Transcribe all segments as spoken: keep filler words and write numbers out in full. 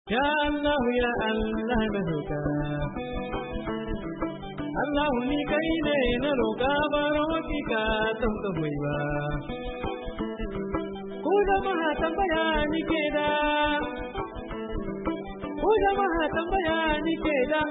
Ya Allah ya Allah na roƙa Allah ni kai ne na roƙa baro ki ka don ka hoyi ba ko jama'a tambaya ni ke da ko jama'a tambaya ni ke da.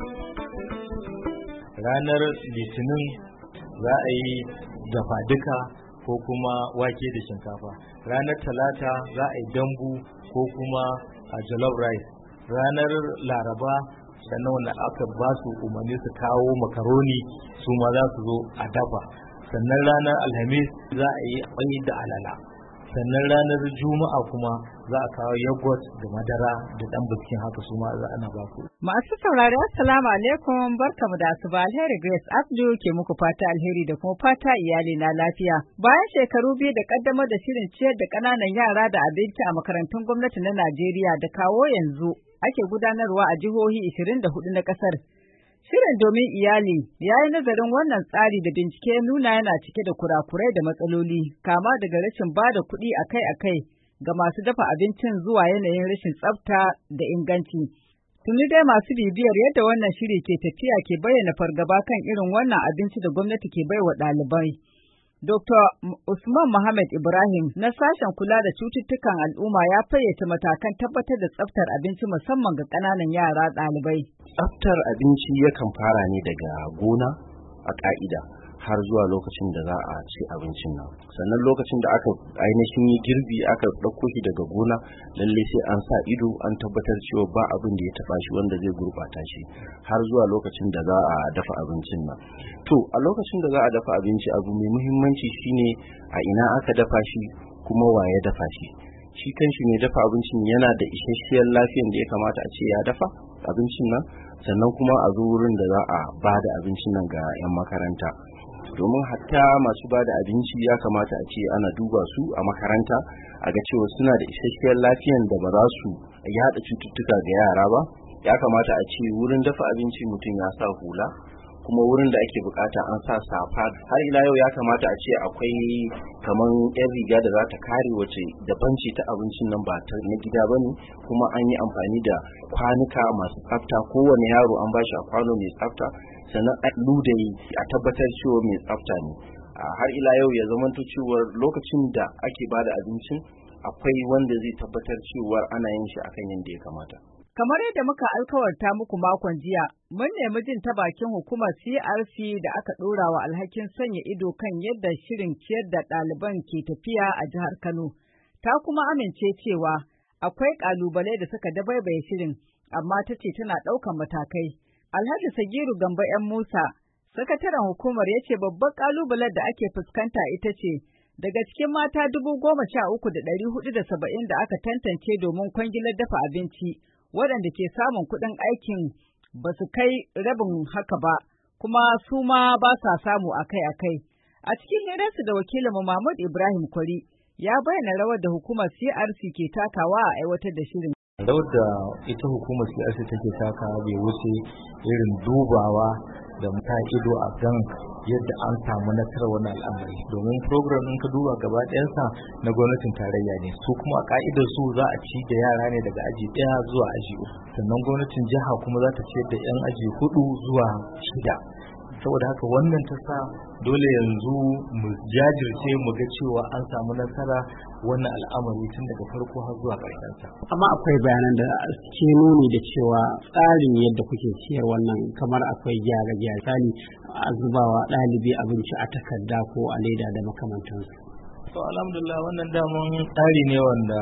Ranar Litinin za a yi dafa duka ko kuma wake da shinkafa. Ranar Talata za a yi dambu ko kuma a jollof rice. Ranar Laraba sannan wanda aka ba su umarni su kawo makaroni su ma za su zo a dafa. Sannan ranar Alhamis za a yi kwai da alala. Sannan ranar Juma'a kuma za a kawo yogurt da madara da dan biskin haka su ma za ana ba su. Masu saurari assalamu alaikum, barkamu da asuba. Alheri Grace Abdu ke muku fata alheri da kuma fata iyali na lafiya. Bayan shekaru biyu da kaddamar da shirin ciyar da ƙananan yara da abinci a makarantun gwamnati na Najeriya da kawo yanzu ake gudanarwa a jihohi ishirin da hudu na ƙasar. Shirin domin iyali ya yi nazarin wannan tsari da bincike nuna yana cike da kurakurai da matsaloli, kama daga rashin ba da kuɗi akai-akai ga masu dafa abincin zuwa yanayin rashin tsafta da inganci. Tuni dai masu bibiyar yadda wannan shiri ke tafiya ke bayyana fargaba kan irin wannan abinci da gwamnati ke baiwa ɗalibai. Doktor Usman Muhammad Ibrahim na sashen kula da cututtukan al'umma ya fayyace matakan tabbatar da tsaftar abinci musamman ga ƙananan yara ɗalibai. Tsaftar abinci yakan fara ne daga gona a ƙa'ida har zuwa lokacin da za a ci abincin nan. Sannan lokacin da aka ainihin yi girbi aka ɗauko shi daga gona, lalle sai an sa ido an tabbatar cewa ba abin da ya taɓa shi wanda zai gurɓata shi har zuwa lokacin da za a dafa abincin nan. To a lokacin da za a dafa abinci abu mai muhimmanci shine a ina aka dafa shi kuma wa ya dafa shi. Shi kanshi mai dafa abincin yana da isasshiyar lafiyar da ya kamata a ce ya dafa abincin nan, sannan kuma a zo wurin da za a ba da abincin nan ga 'yan makaranta. Domin hatta masu ba da abinci ya kamata a ce ana duba su a makaranta a ga cewa suna da isasshiyar lafiyar da ba za su yaɗa cututtuka ga yara ba. Ya kamata a ce wurin dafa abinci mutum ya sa hula, kuma wurin da ake bukata an sa safa. Har ila yau ya kamata a ce akwai kaman yan riga da za ta kare wace daban ce ta abincin nan ba ta na gida ba ne, kuma an yi amfani da kwanuka masu tsafta, kowane yaro an ba shi a kwano mai tsafta, sannan a ludayi a tabbatar cewa mai tsafta ne. Har ila yau ya zamanto cewar lokacin da ake ba da abincin akwai wanda zai tabbatar cewar ana yin shi akan yadda ya kamata. Kamar yadda muka alkawarta muku makon jiya, mun nemi jin ta bakin hukumar C R C da aka ɗora wa alhakin sanya ido kan yadda shirin ciyar da ɗaliban ke tafiya a jihar Kano. Ta kuma amince cewa akwai ƙalubale da suka dabaibaye shirin, amma ta ce tana ɗaukan matakai. Alhaji Sagiru Gambo ‘yan Musa, sakataren hukumar, ya ce babban ƙalubalen da ake fuskanta ita ce daga cikin mata dubu goma sha uku da ɗari hudu da saba'in da aka tantance domin kwangilar dafa abinci, waɗanda ke samun kuɗin aikin ba su kai rabin haka ba, kuma su ma ba sa samu akai-akai. A cikin hirarsu da wakilinmu Mahmud Ibrahim Kwari ya bayyana rawar da hukumar C R C ke takawa a aiwatar da shirin. Rawar da ita hukumar C R C take takawa bai wuce irin dubawa da ta ido a kan yadda an samu nasarar wannan al'amari, domin program ɗin ka duba gaba ɗayansa na gwamnatin tarayya ne, su kuma a ka'idar su za a ci da yara ne daga aji ɗaya zuwa aji uku, sannan gwamnatin jiha kuma za ta ciyar da 'yan aji hudu zuwa shida. Saboda haka wannan ta sa dole yanzu mu jajirce mu ga cewa an samu nasara wannan al'amari tun daga farko har zuwa ƙarshen sa. Amma akwai bayanan da ke nuni da cewa tsarin yadda kuke ciyar wannan kamar akwai gyare-gyare, misali a zubawa ɗalibi abinci a takarda ko a leda da makamantansu. To alhamdulillah wannan daman tsari ne wanda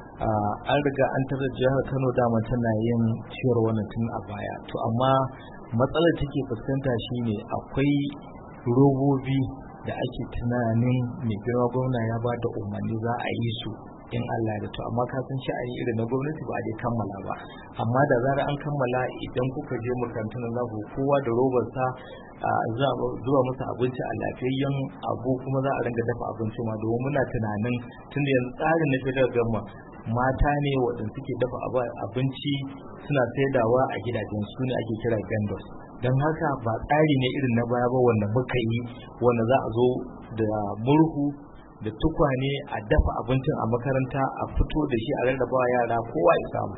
an riga an tarar jihar Kano dama tana yin ciyar wannan tun a baya. To amma matsalar take fuskanta shine akwai robobi da ake tunanin mai girma gwamna ya ba da umarni za a yi su in Allah da to amma ka san sha'ani irin na gwamnati ba a dai kammala ba, amma da zarar an kammala idan kuka je makarantun za ku kowa da robar sa zuwa musu abinci a lafiyayyen abu, kuma za a ringa dafa abinci ma, domin muna tunanin tunda yanzu tsarin na federal government mata ne waɗanda suke dafa abinci suna saidawa a gidajen su ne ake kira vendors. Don haka ba tsari ne irin na baya ba wanda muka yi wanda za a zo da murhu da tukwane a dafa abincin a makaranta a fito da shi a rarraba wa yara kowa ya samu.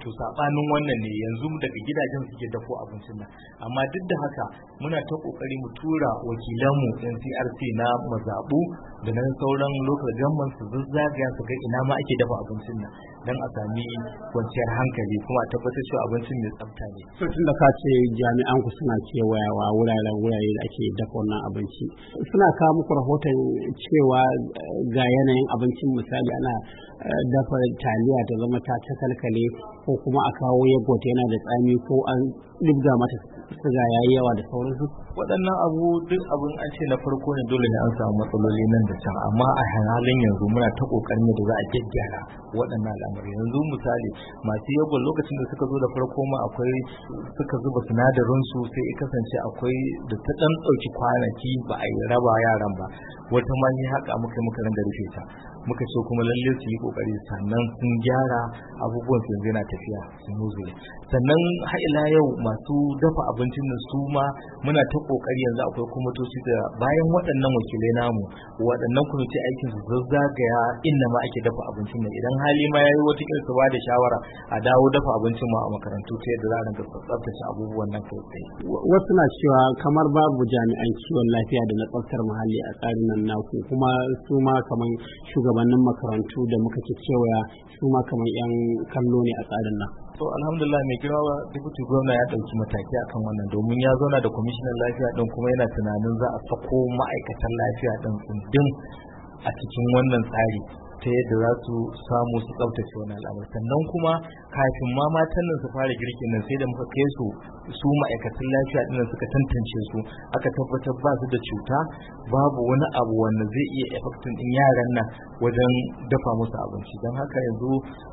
to sabanin wannan ne yanzu daga gidajen suke dafo abincin nan, amma duk da haka muna ta kokari mu tura wakilanmu N C R C na mazabu da na sauran local government su zazzagaya su ga ina ma ake dafa abincin nan dan a sami kwanciyar hankali kuma a tabbatar cewa abincin mai tsafta ne. So tun da ka ce jami'an ku suna kewayawa wuraren wurare da ake dafa wannan abinci, suna kawo muku rahoton cewa ga yanayin abincin, misali ana dafa taliya ta zama ta cakalkale ko kuma a kawo yogurt yana da tsami ko an dibga mata suga yayi yawa da sauransu? Waɗannan abu duk abin an ce na farko ne dole ne an samu matsaloli nan da can, amma a halin yanzu muna ta kokarin da za a gyaggyara waɗannan al'amari. Yanzu misali masu yogurt lokacin da suka zo da farko ma akwai suka zuba sinadarin su sai ya kasance akwai da ta dan ɗauki kwanaki ba a yi raba yaran ba, wata ma ni haka muka muka ringa rufe ta, muka ce kuma lalle su yi kokari sannan sun gyara abubuwan su yanzu yana tafiya sun muzu. Sannan har ila yau masu dafa abincin nan su ma muna ta kokari yanzu akwai kwamitoci da bayan waɗannan wakilai namu waɗannan kwamiti aikin su zazzagaya inda ma ake dafa abincin nan, idan hali ma yayi wata kila su ba da shawara a dawo dafa abincin ma a makarantu ta yadda za a rinka tsaftace abubuwan nan kai tsaye. Wasu na cewa kamar babu jami'an kiwon lafiya da na tsaftar muhalli a tsarin nan naku, kuma su ma kamar shugabannin makarantu da muka ke kewaya su ma kamar yan kallo ne a tsarin nan. To alhamdulillah mai girma deputy gwamna ya ɗauki mataki akan wannan, domin ya zauna da kwamishinan lafiya ɗin kuma yana tunanin za a sako ma'aikatan lafiya ɗin tsundum a cikin wannan tsari ta yadda za su samu su tsaftace wannan al'amari. Sannan kuma kafin ma matan nan su fara girkin nan sai da muka kai su su ma'aikatan lafiya ɗin nan suka tantance su aka tabbatar ba su da cuta, babu wani abu wanda zai iya affecting din yaran nan wajen dafa musu abinci. Don haka yanzu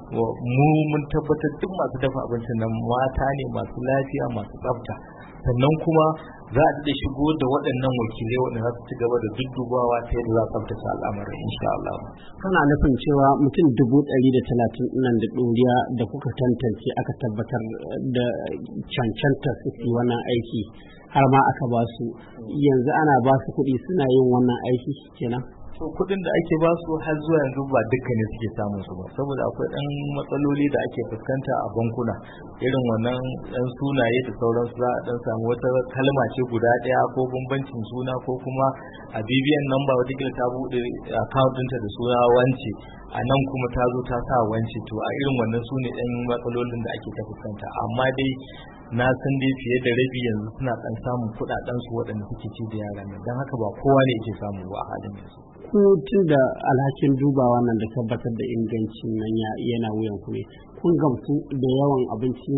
mu mun tabbatar duk masu dafa abincin nan mata ne masu lafiya masu tsafta. Sannan kuma za a da shigo da waɗannan wakilai waɗanda za su ci gaba da duddubawa ta yadda za a tsaftace al'amarin insha Allah. Kana nufin cewa mutum dubu ɗari da talatin nan da ɗoriya da kuka tantance aka tabbatar da cancanta su yi wannan aiki har ma aka ba su, yanzu ana ba su kuɗi suna yin wannan aiki kenan? To kuɗin da ake ba su har zuwa yanzu ba dukkan ne suke samun su ba, saboda akwai ɗan matsaloli da ake fuskanta a bankuna irin wannan ɗan sunaye da sauransu, za a ɗan samu wata kalma ce guda ɗaya ko bambancin suna ko kuma a bibiyan namba wata ta buɗe account ɗinta da suna wance a nan kuma ta zo ta sa wance, to a irin wannan su ne ɗan matsalolin da ake ta fuskanta. Amma dai na san dai fiye da rabi yanzu suna ɗan samun kuɗaɗen su waɗanda suke ci da yaran nan, don haka ba kowa ne yake samu ba a halin yanzu. Ku tun da alhakin dubawa nan da tabbatar da ingancin nan yana wuyan ku ne, kun gamsu da yawan abinci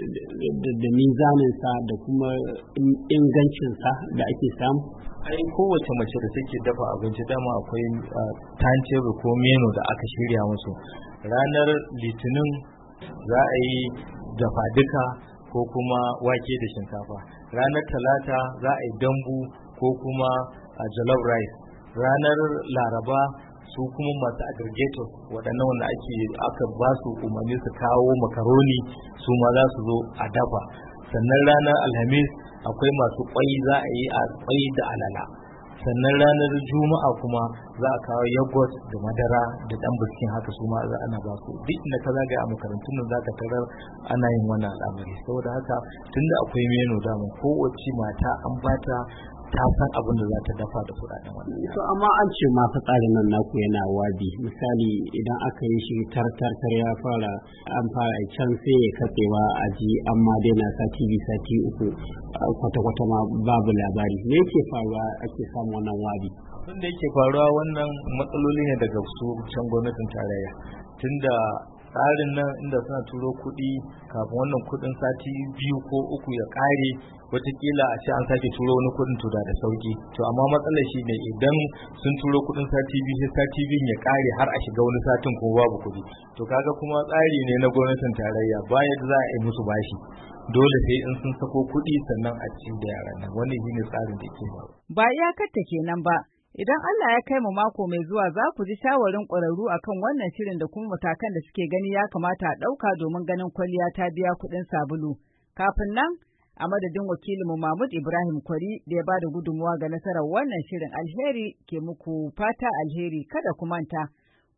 da mizaninsa da kuma ingancinsa da ake samu? Ai kowace mace da take dafa abinci dama akwai timetable ko menu da aka shirya musu. Ranar litinin za a yi dafa duka ko kuma wake da shinkafa, ranar talata za a yi dambu ko kuma jollof rice, ranar laraba su kuma masu aggregator waɗannan wanda ake aka ba su umarni su kawo makaroni su ma za su zo a dafa. Sannan ranar alhamis akwai masu kwai za a yi a kwai da alala. Sannan ranar juma'a kuma za a kawo yogurt da madara da dan biskin haka su ma za ana ba su. Duk inda ka zaga a makarantun nan zaka tarar ana yin wannan al'amari, saboda haka tunda akwai menu da mu kowace mata an bata ta san abin da za ta dafa da kuɗaɗen wannan. To amma an ce ma tsarin nan naku yana wabi, misali idan aka yi shi tartartar ya fara an fara can sai ya katsewa a ji amma dai na sati biyu sati uku kwata-kwata ma babu labari. Me yake faruwa ake samun wannan wabi? Abin da yake faruwa wannan matsaloli ne daga su can gwamnatin tarayya, tunda tsarin nan inda suna turo kuɗi kafin wannan kuɗin sati biyu ko uku ya ƙare watakila a ce an sake turo wani kuɗin to da da sauki. To amma matsalar shi ne idan sun turo kuɗin sati biyu sai sati biyun ya ƙare har a shiga wani satin kuma babu kuɗi, to kaga kuma tsari ne na gwamnatin tarayya bayan za a yi musu bashi dole sai in sun sako kuɗi sannan a ci da yaran nan. Wannan shine tsarin da ke ba. Ba iyakar ta kenan ba. Idan Allah ya kai mu mako mai zuwa za ku ji shawarin ƙwararru akan wannan shirin da kuma matakan da suke gani ya kamata a ɗauka domin ganin kwalliya ta biya kuɗin sabulu. Kafin nan, a madadin wakilinmu Mahmud Ibrahim Kwari da ya bada gudunmuwa ga nasarar wannan shirin, alheri ke muku fata alheri. Kada ku manta,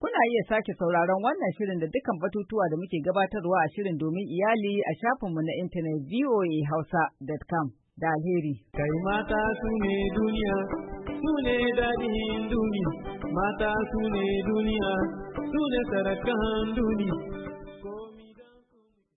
Kuna iya sake sauraron wannan shirin da dukkan batutuwa da muke gabatarwa a shirin domin iyali a shafinmu na intanet v o a hausa dot com da alheri. Kai mata su ne duniya, su ne daɗin duniya, mata su ne duniya, su ne sarakan duniya.